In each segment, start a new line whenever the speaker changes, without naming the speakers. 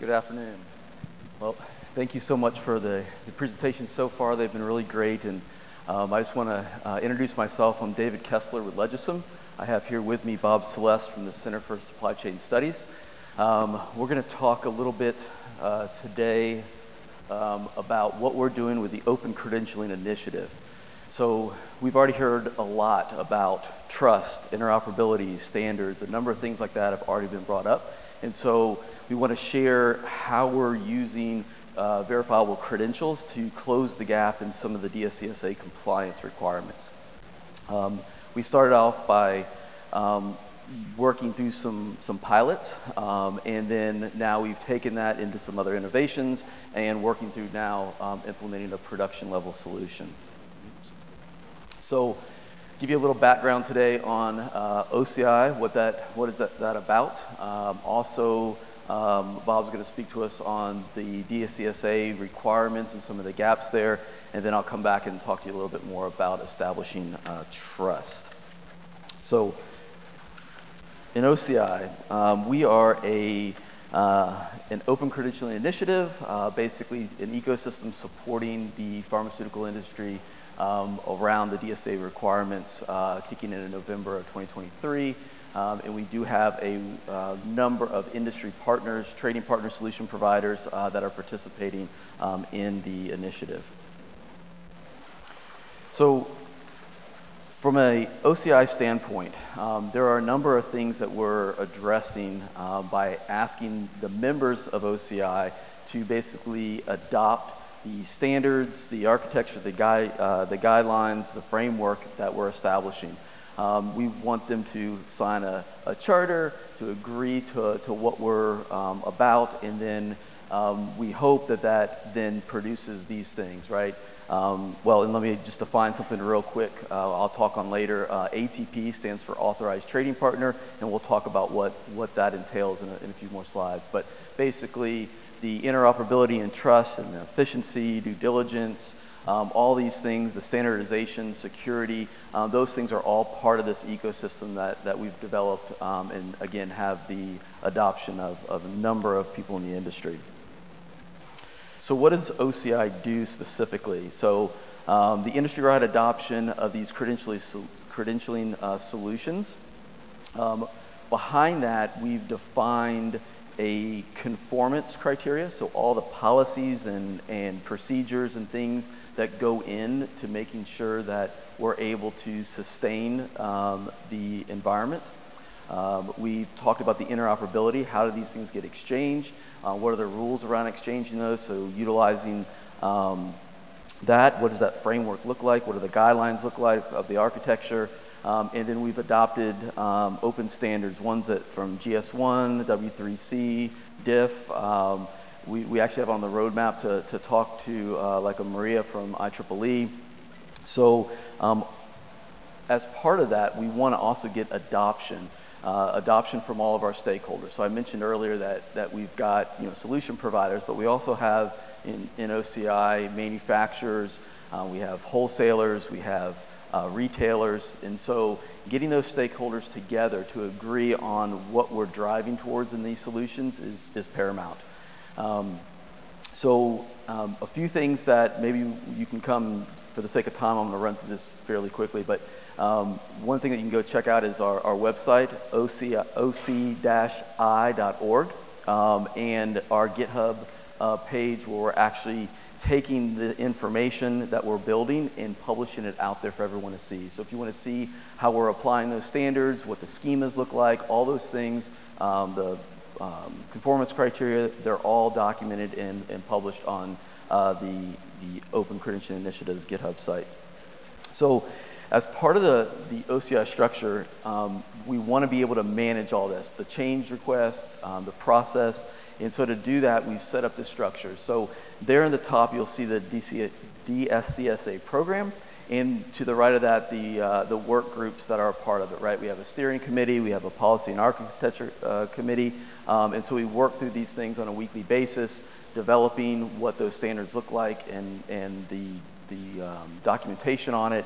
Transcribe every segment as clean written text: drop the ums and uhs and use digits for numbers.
Good afternoon. Well, thank you so much for the presentations so far. They've been really great, and I just want to introduce myself. I'm David Kessler with Legisym. I have here with me Bob Celeste from the Center for Supply Chain Studies. We're going to talk a little bit today about what we're doing with the Open Credentialing Initiative. So we've already heard a lot about trust, interoperability, standards, a number of things like that have already been brought up. And so we want to share how we're using verifiable credentials to close the gap in some of the DSCSA compliance requirements. We started off by working through some pilots, and then now we've taken that into some other innovations and working through now implementing a production level solution. So give you a little background today on OCI, what is that about. Also, Bob's going to speak to us on the DSCSA requirements and some of the gaps there, and then I'll come back and talk to you a little bit more about establishing trust. So in OCI, we are an open credentialing initiative, basically an ecosystem supporting the pharmaceutical industry around the DSA requirements, kicking in November of 2023. And we do have a number of industry partners, trading partner solution providers that are participating in the initiative. So from a OCI standpoint, there are a number of things that we're addressing by asking the members of OCI to basically adopt the standards, the architecture, the guidelines, the framework that we're establishing. We want them to sign a charter, to agree to what we're about, and then we hope that then produces these things, right? Well, and let me just define something real quick. I'll talk on later. ATP stands for Authorized Trading Partner, and we'll talk about what that entails in a few more slides. But basically, the interoperability and trust and the efficiency, due diligence, all these things, the standardization, security, those things are all part of this ecosystem that we've developed and again have the adoption of a number of people in the industry. So what does OCI do specifically? So the industry-wide adoption of these credentialing solutions. Behind that, we've defined a conformance criteria, so all the policies and procedures and things that go in to making sure that we're able to sustain the environment. We've talked about the interoperability. How do these things get exchanged? What are the rules around exchanging those? So utilizing that, what does that framework look like? What do the guidelines look like of the architecture? And then we've adopted open standards, ones that from GS1, W3C, DIF. We actually have on the roadmap to talk to like a Maria from IEEE. So as part of that, we want to also get adoption from all of our stakeholders. So I mentioned earlier that we've got solution providers, but we also have in OCI manufacturers, we have wholesalers, we have retailers, and so getting those stakeholders together to agree on what we're driving towards in these solutions is paramount. So a few things that maybe you can come, for the sake of time, I'm going to run through this fairly quickly, but one thing that you can go check out is our website, oc-i.org, and our GitHub page where we're actually taking the information that we're building and publishing it out there for everyone to see. So if you want to see how we're applying those standards, what the schemas look like, all those things, the conformance criteria, they're all documented and published on the Open Credentialing Initiative's GitHub site. So as part of the OCI structure, we want to be able to manage all this, the change request, the process. And so to do that, we've set up this structure. So there in the top, you'll see the DSCSA program. And to the right of that, the work groups that are a part of it, right? We have a steering committee, we have a policy and architecture committee. And so we work through these things on a weekly basis, developing what those standards look like and the documentation on it.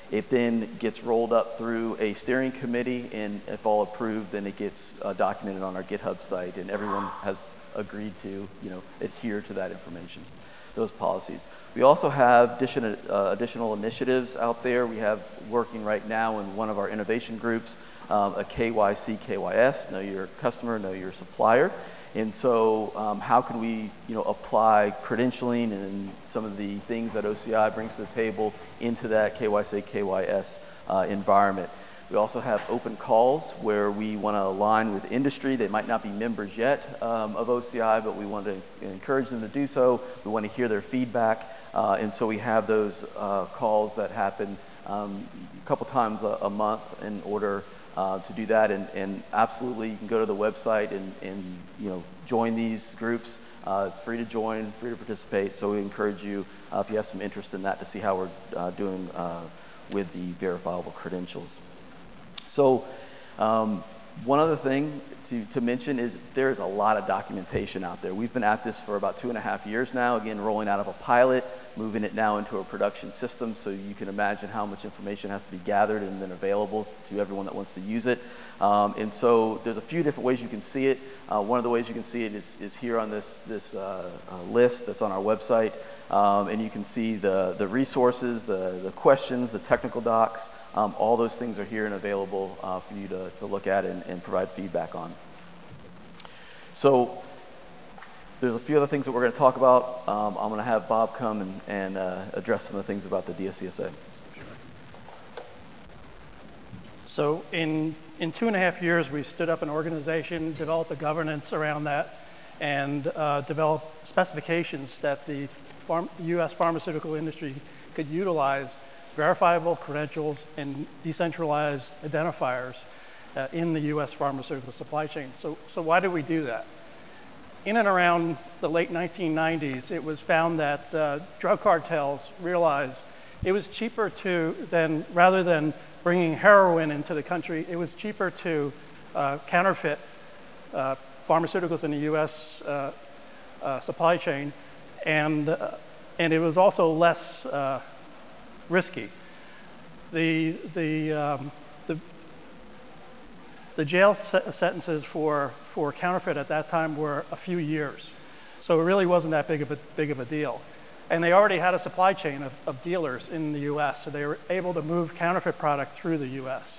It then gets rolled up through a steering committee, and if all approved, then it gets documented on our GitHub site, and everyone has agreed to, adhere to that information, those policies. We also have additional initiatives out there. We have working right now in one of our innovation groups, a KYC, KYS, know your customer, know your supplier. And so how can we apply credentialing and some of the things that OCI brings to the table into that KYC, KYS environment. We also have open calls where we want to align with industry. They might not be members yet of OCI, but we want to encourage them to do so. We want to hear their feedback. And so we have those calls that happen a couple times a month in order to do that. And absolutely, you can go to the website and join these groups. It's free to join, free to participate. So we encourage you, if you have some interest in that, to see how we're doing with the verifiable credentials. So one other thing to mention is there's a lot of documentation out there. We've been at this for about 2.5 years now, again, rolling out of a pilot, moving it now into a production system, so you can imagine how much information has to be gathered and then available to everyone that wants to use it. And so there's a few different ways you can see it. One of the ways you can see it is here on this list that's on our website. And you can see the resources, the questions, the technical docs, all those things are here and available for you to look at and provide feedback on. So there's a few other things that we're going to talk about. I'm going to have Bob come and address some of the things about the DSCSA.
So in 2.5 years, we stood up an organization, developed the governance around that, and developed specifications that the U.S. pharmaceutical industry could utilize verifiable credentials and decentralized identifiers in the U.S. pharmaceutical supply chain. So why did we do that? In and around the late 1990s, it was found that drug cartels realized it was cheaper rather than bringing heroin into the country, it was cheaper to counterfeit pharmaceuticals in the U.S. Supply chain, and it was also less risky. The jail sentences for counterfeit at that time were a few years, so it really wasn't that big of a deal. And they already had a supply chain of dealers in the U.S., so they were able to move counterfeit product through the U.S.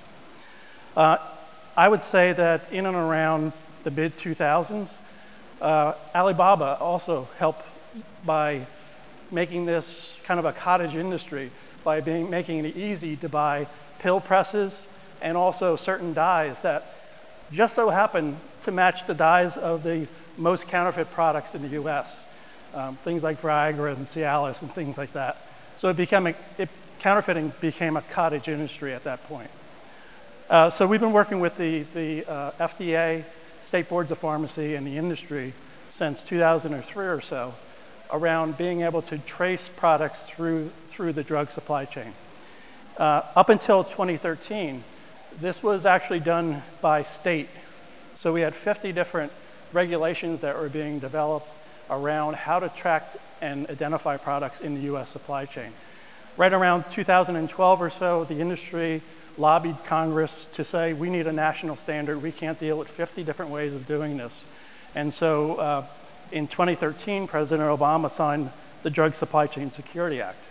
I would say that in and around the mid-2000s, Alibaba also helped by making this kind of a cottage industry, by making it easy to buy pill presses and also certain dyes that just so happen to match the dyes of the most counterfeit products in the U.S. Things like Viagra and Cialis and things like that. So counterfeiting became a cottage industry at that point. So we've been working with the FDA, state boards of pharmacy, and the industry since 2003 or so around being able to trace products through the drug supply chain. Up until 2013, this was actually done by state. So we had 50 different regulations that were being developed around how to track and identify products in the U.S. supply chain. Right around 2012 or so, the industry lobbied Congress to say, we need a national standard. We can't deal with 50 different ways of doing this. And so in 2013, President Obama signed the Drug Supply Chain Security Act.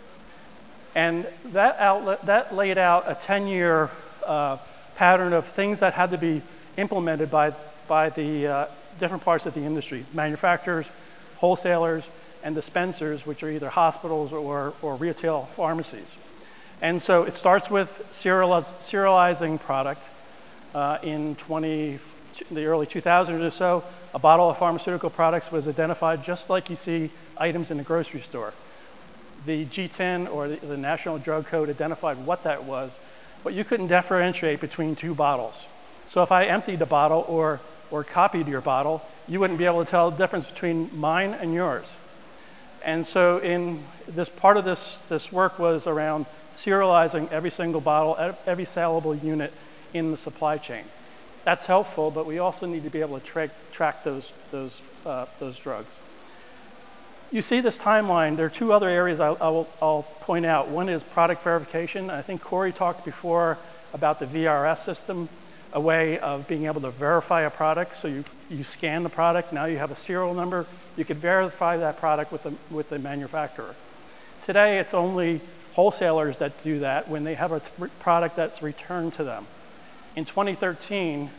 And that laid out a 10-year pattern of things that had to be implemented by the different parts of the industry: manufacturers, wholesalers, and dispensers, which are either hospitals or retail pharmacies. And so it starts with serializing product. In the early 2000s or so, a bottle of pharmaceutical products was identified just like you see items in the grocery store. The G10 or the National Drug Code identified what that was, but you couldn't differentiate between two bottles. So if I emptied a bottle or copied your bottle, you wouldn't be able to tell the difference between mine and yours. And so in this part of this work was around serializing every single bottle, every saleable unit in the supply chain. That's helpful, but we also need to be able to track those drugs. you see this timeline. There are two other areas I'll point out. One is product verification. I think Corey talked before about the VRS system, a way of being able to verify a product. So you scan the product, now you have a serial number. You can verify that product with the manufacturer. Today, it's only wholesalers that do that when they have a product that's returned to them. In 2013,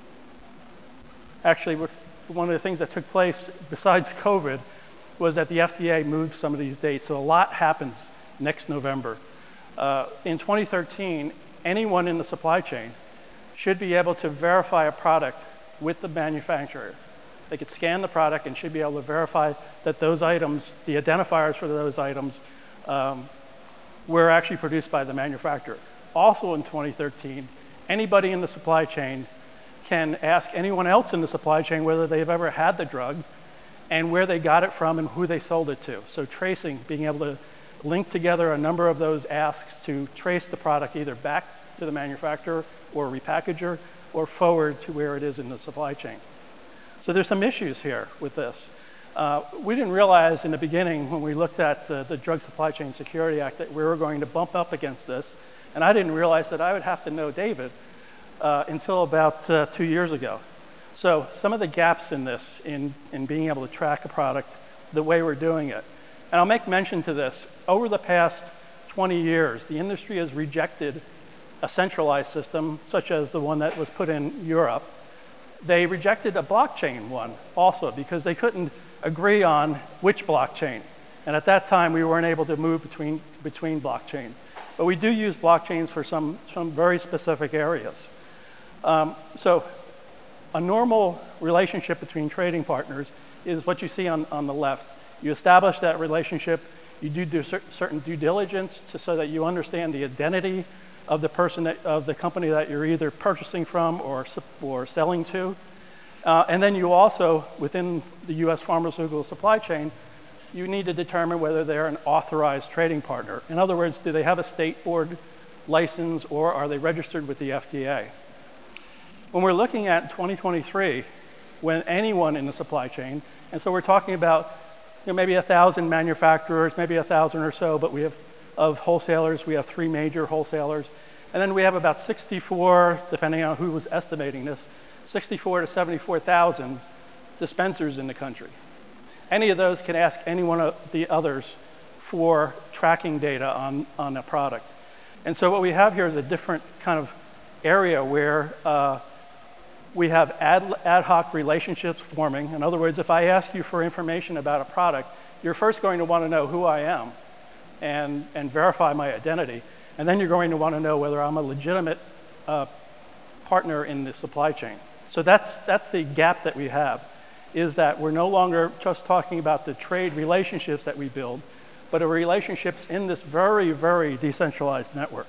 actually, one of the things that took place besides COVID was that the FDA moved some of these dates. So a lot happens next November. In 2013, anyone in the supply chain should be able to verify a product with the manufacturer. They could scan the product and should be able to verify that those items, the identifiers for those items, were actually produced by the manufacturer. Also in 2013, anybody in the supply chain can ask anyone else in the supply chain whether they've ever had the drug and where they got it from and who they sold it to. So tracing, being able to link together a number of those asks to trace the product either back to the manufacturer or repackager or forward to where it is in the supply chain. So there's some issues here with this. We didn't realize in the beginning when we looked at the Drug Supply Chain Security Act that we were going to bump up against this. And I didn't realize that I would have to know David until about 2 years ago. So some of the gaps in this, in being able to track a product the way we're doing it. And I'll make mention to this. Over the past 20 years, the industry has rejected a centralized system, such as the one that was put in Europe. They rejected a blockchain one also because they couldn't agree on which blockchain. And at that time, we weren't able to move between blockchains. But we do use blockchains for some very specific areas. So a normal relationship between trading partners is what you see on the left. You establish that relationship. You do certain due diligence so that you understand the identity of the person, of the company that you're either purchasing from or selling to. And then you also, within the US pharmaceutical supply chain, you need to determine whether they're an authorized trading partner. In other words, do they have a state board license or are they registered with the FDA? When we're looking at 2023, when anyone in the supply chain, and so we're talking about maybe 1,000 manufacturers, maybe 1,000 or so, but we have of wholesalers, we have 3 major wholesalers, and then we have about 64, depending on who was estimating this, 64 to 74,000 dispensers in the country. Any of those can ask any one of the others for tracking data on a product. And so what we have here is a different kind of area where we have ad hoc relationships forming. In other words, if I ask you for information about a product, you're first going to want to know who I am and verify my identity. And then you're going to want to know whether I'm a legitimate partner in the supply chain. So that's the gap that we have, is that we're no longer just talking about the trade relationships that we build, but the relationships in this very, very decentralized network.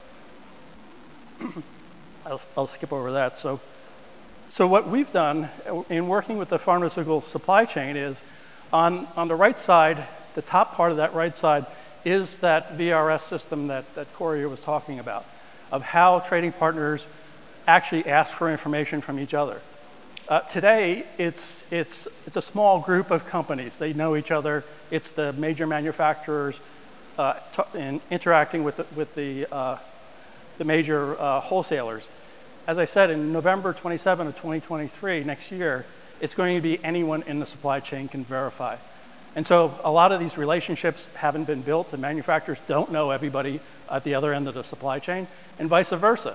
I'll skip over that. So what we've done in working with the pharmaceutical supply chain is on the right side, the top part of that right side is that VRS system that Corey was talking about, of how trading partners actually ask for information from each other. Today, it's a small group of companies. They know each other. It's the major manufacturers interacting with the major wholesalers. As I said, in November 27 of 2023, next year, it's going to be anyone in the supply chain can verify. And so a lot of these relationships haven't been built. The manufacturers don't know everybody at the other end of the supply chain, and vice versa.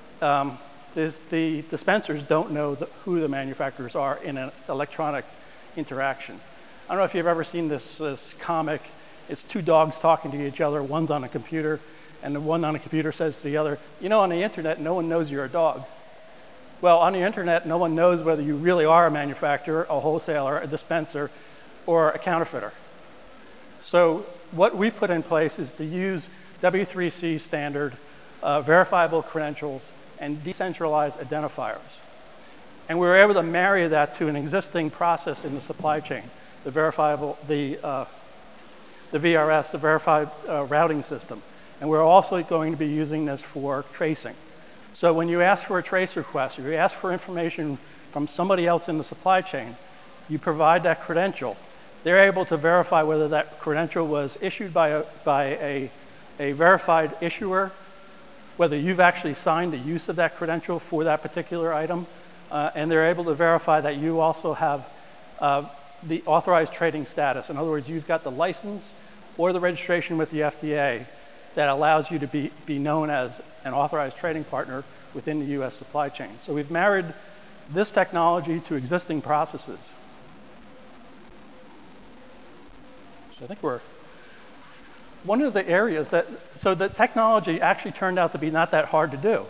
The dispensers don't know who the manufacturers are in an electronic interaction. I don't know if you've ever seen this comic. It's 2 dogs talking to each other. One's on a computer, and the one on the computer says to the other, you know, on the internet, no one knows you're a dog. Well, on the internet, no one knows whether you really are a manufacturer, a wholesaler, a dispenser, or a counterfeiter. So what we put in place is to use W3C standard, verifiable credentials, and decentralized identifiers. And we were able to marry that to an existing process in the supply chain, the verifiable, the VRS, the verified routing system. And we're also going to be using this for tracing. So when you ask for a trace request, or you ask for information from somebody else in the supply chain, you provide that credential, they're able to verify whether that credential was issued by a verified issuer, whether you've actually signed the use of that credential for that particular item, and they're able to verify that you also have the authorized trading status. In other words, you've got the license or the registration with the FDA that allows you to be known as an authorized trading partner within the US supply chain. So we've married this technology to existing processes. So I think we're one of the areas so the technology actually turned out to be not that hard to do.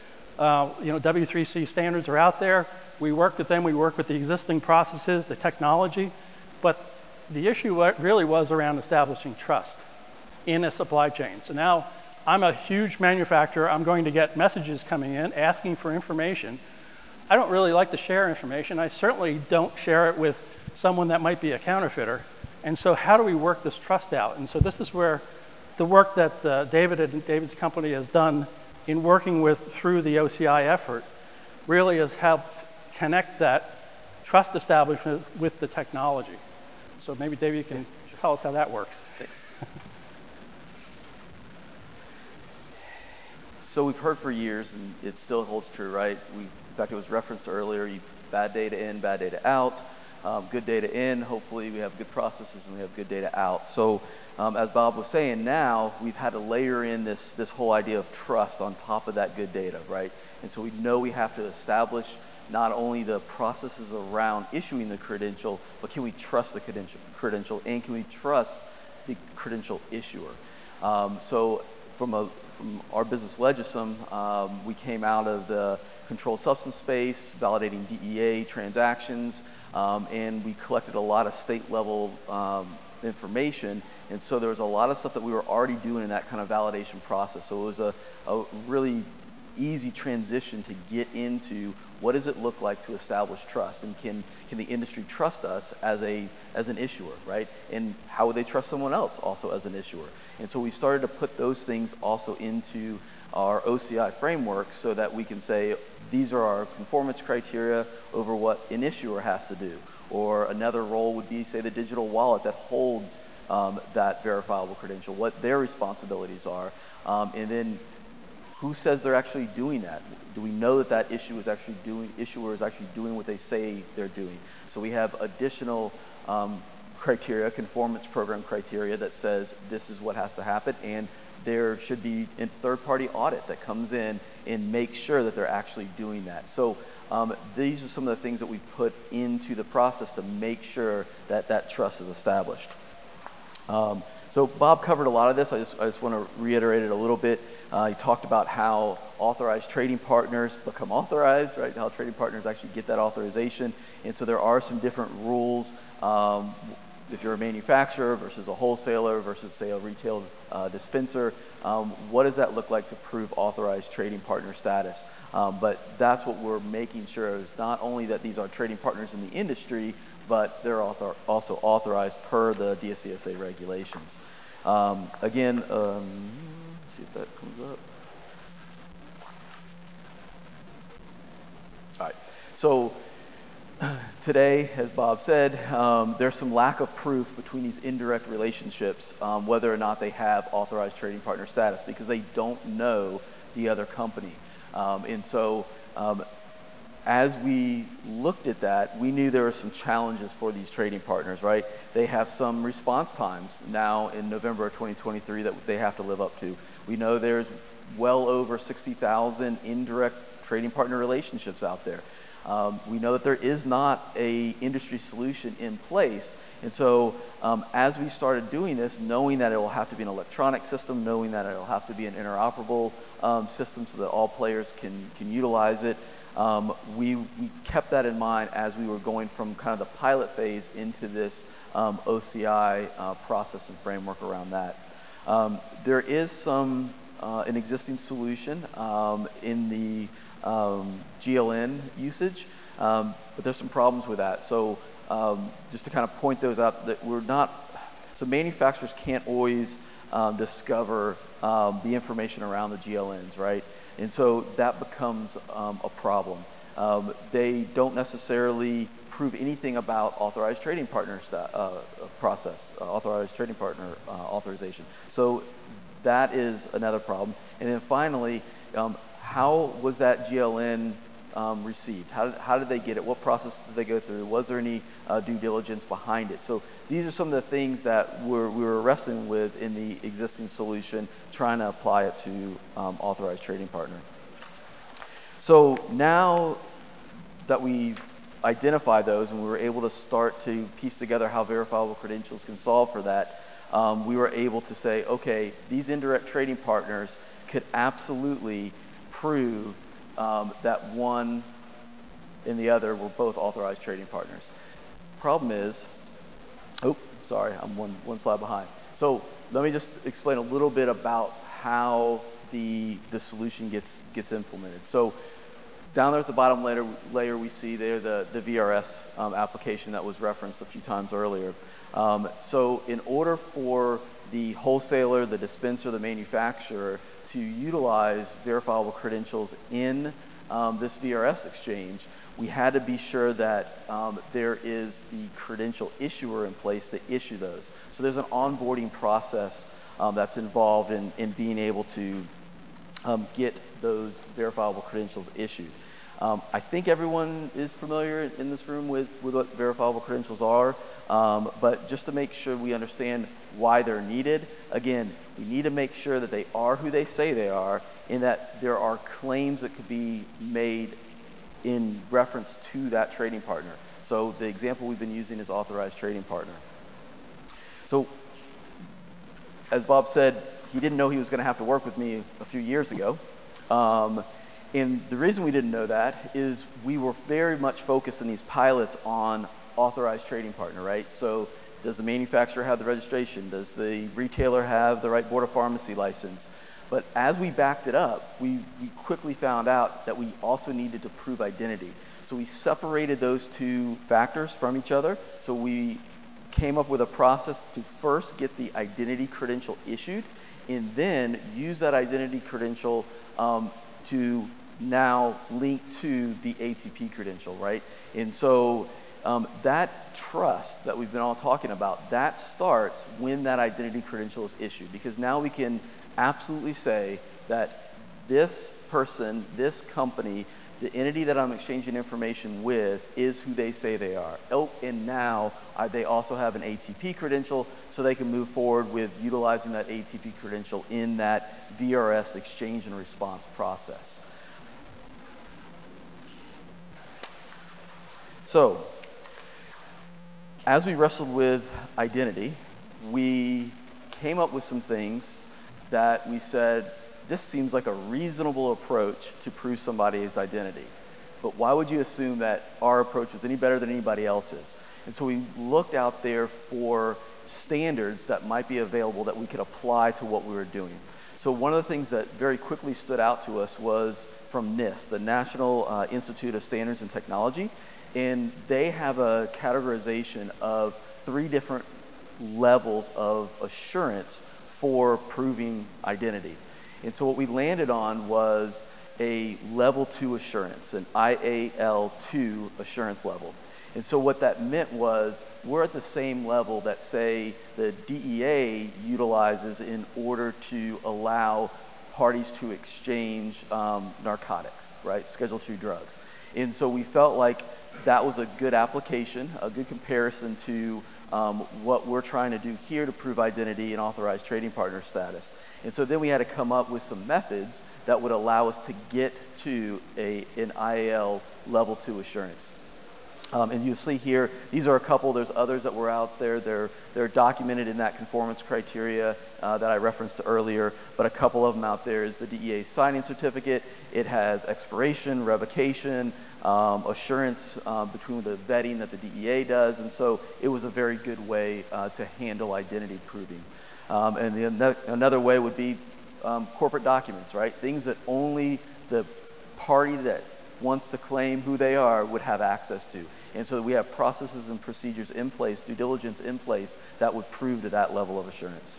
W3C standards are out there. We work with them, we work with the existing processes, the technology, but the issue really was around establishing trust in a supply chain. So now I'm a huge manufacturer, I'm going to get messages coming in asking for information. I don't really like to share information. I certainly don't share it with someone that might be a counterfeiter. And so how do we work this trust out? And so this is where the work that David and David's company has done in working through the OCI effort really has helped connect that trust establishment with the technology. So maybe David, you can tell us how that works.
Thanks. So we've heard for years, and it still holds true, right? In fact, it was referenced earlier, bad data in, bad data out. Good data in, hopefully we have good processes and we have good data out. So as Bob was saying, now we've had to layer in this whole idea of trust on top of that good data, right? And so we know we have to establish not only the processes around issuing the credential, but can we trust the credential and can we trust the credential issuer? So from our business Legisym, we came out of the controlled substance space, validating DEA transactions, and we collected a lot of state level information. And so there was a lot of stuff that we were already doing in that kind of validation process. So it was a really easy transition to get into what does it look like to establish trust, and can the industry trust us as an issuer, right? And how would they trust someone else also as an issuer? And so we started to put those things also into our OCI framework so that we can say these are our conformance criteria over what an issuer has to do. Or another role would be, say, the digital wallet that holds that verifiable credential, what their responsibilities are, and then who says they're actually doing that? Do we know that issuer is actually doing what they say they're doing? So we have additional criteria, conformance program criteria that says this is what has to happen, and there should be a third-party audit that comes in and makes sure that they're actually doing that. So these are some of the things that we put into the process to make sure that that trust is established. So Bob covered a lot of this. I just want to reiterate it a little bit. He talked about how authorized trading partners become authorized, right? How trading partners actually get that authorization. And so there are some different rules. If you're a manufacturer versus a wholesaler versus, say, a retail dispenser, what does that look like to prove authorized trading partner status? But that's what we're making sure is not only that these are trading partners in the industry, but they're also authorized per the DSCSA regulations. Again, let's see if that comes up. All right, so today, as Bob said, there's some lack of proof between these indirect relationships, whether or not they have authorized trading partner status, because they don't know the other company. And so as we looked at that, we knew there were some challenges for these trading partners, right? They have some response times now in November of 2023 that they have to live up to. We know there's well over 60,000 indirect trading partner relationships out there. We know that there is not an industry solution in place. And so as we started doing this, knowing that it will have to be an electronic system, knowing that it will have to be an interoperable system so that all players can utilize it, we kept that in mind as we were going from kind of the pilot phase into this OCI process and framework around that. There is an existing solution in the GLN usage, but there's some problems with that. So just to kind of point those out, that so manufacturers can't always discover the information around the GLNs, right? And so that becomes a problem. They don't necessarily prove anything about authorized trading partner process, authorized trading partner authorization. So that is another problem. And then finally, how was that GLN received? How did they get it? What process did they go through? Was there any due diligence behind it? So these are some of the things that we were wrestling with in the existing solution, trying to apply it to authorized trading partner. So now that we identify those and we were able to start to piece together how verifiable credentials can solve for that, we were able to say, okay, these indirect trading partners could absolutely prove that one and the other were both authorized trading partners. Problem is, oh, sorry, I'm one slide behind. So let me just explain a little bit about how the solution gets implemented. So down there at the bottom layer we see there the VRS application that was referenced a few times earlier. So in order for the wholesaler, the dispenser, the manufacturer to utilize verifiable credentials in this VRS exchange, we had to be sure that there is the credential issuer in place to issue those. So there's an onboarding process that's involved in being able to get those verifiable credentials issued. I think everyone is familiar in this room with what verifiable credentials are, but just to make sure we understand why they're needed, again, we need to make sure that they are who they say they are, and that there are claims that could be made in reference to that trading partner. So the example we've been using is authorized trading partner. So as Bob said, he didn't know he was going to have to work with me a few years ago. And the reason we didn't know that is we were very much focused in these pilots on authorized trading partner, right? So does the manufacturer have the registration? Does the retailer have the right Board of Pharmacy license? But as we backed it up, we quickly found out that we also needed to prove identity. So we separated those two factors from each other. So we came up with a process to first get the identity credential issued, and then use that identity credential to now link to the ATP credential, right? And so that trust that we've been all talking about, that starts when that identity credential is issued, because now we can absolutely say that this person, this company, the entity that I'm exchanging information with is who they say they are. Oh, and now they also have an ATP credential, so they can move forward with utilizing that ATP credential in that VRS exchange and response process. So, as we wrestled with identity, we came up with some things that we said, this seems like a reasonable approach to prove somebody's identity. But why would you assume that our approach was any better than anybody else's? And so we looked out there for standards that might be available that we could apply to what we were doing. So one of the things that very quickly stood out to us was from NIST, the National Institute of Standards and Technology. And they have a categorization of 3 different levels of assurance for proving identity. And so what we landed on was a level 2 assurance, an IAL2 assurance level. And so what that meant was we're at the same level that, say, the DEA utilizes in order to allow parties to exchange narcotics, right? Schedule II drugs. And so we felt like that was a good application, a good comparison to what we're trying to do here to prove identity and authorized trading partner status. And so then we had to come up with some methods that would allow us to get to an IAL level 2 assurance. And you'll see here, these are a couple, there's others that were out there. They're documented in that conformance criteria that I referenced earlier, but a couple of them out there is the DEA signing certificate. It has expiration, revocation, assurance between the vetting that the DEA does, and so it was a very good way to handle identity proving. And another way would be corporate documents, right? Things that only the party that wants to claim who they are would have access to. And so we have processes and procedures in place, due diligence in place, that would prove to that level of assurance.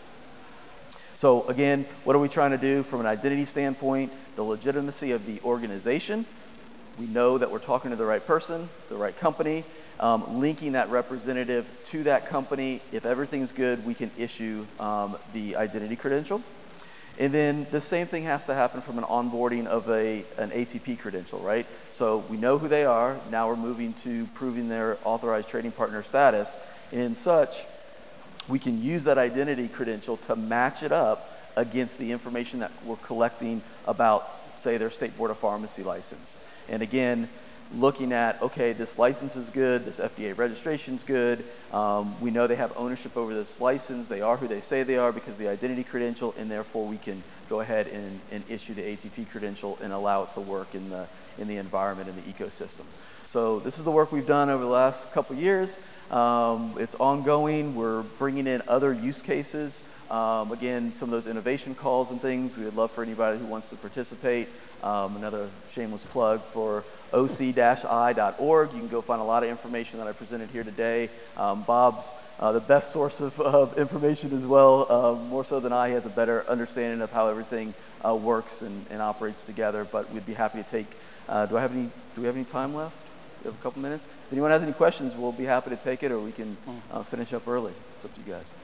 So again, what are we trying to do from an identity standpoint? The legitimacy of the organization. We know that we're talking to the right person, the right company, linking that representative to that company. If everything's good, we can issue the identity credential. And then the same thing has to happen from an onboarding of an ATP credential, right? So we know who they are. Now we're moving to proving their authorized trading partner status. And such, we can use that identity credential to match it up against the information that we're collecting about, say, their state board of pharmacy license. And again, looking at, okay, this license is good, this FDA registration is good, we know they have ownership over this license, they are who they say they are because of the identity credential, and therefore we can go ahead and issue the ATP credential and allow it to work in the environment, in the ecosystem. So this is the work we've done over the last couple years. It's ongoing. We're bringing in other use cases. Again, some of those innovation calls and things, we would love for anybody who wants to participate. Another shameless plug for oc-i.org. You can go find a lot of information that I presented here today. Bob's the best source of information as well, more so than I. He has a better understanding of how everything works and operates together, but we'd be happy to take, do we have any time left? We have a couple minutes. If anyone has any questions, we'll be happy to take it, or we can finish up early. It's up to you guys.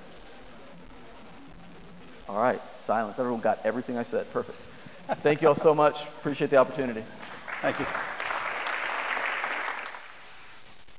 All right, silence. Everyone got everything I said. Perfect. Thank you all so much. Appreciate the opportunity.
Thank you.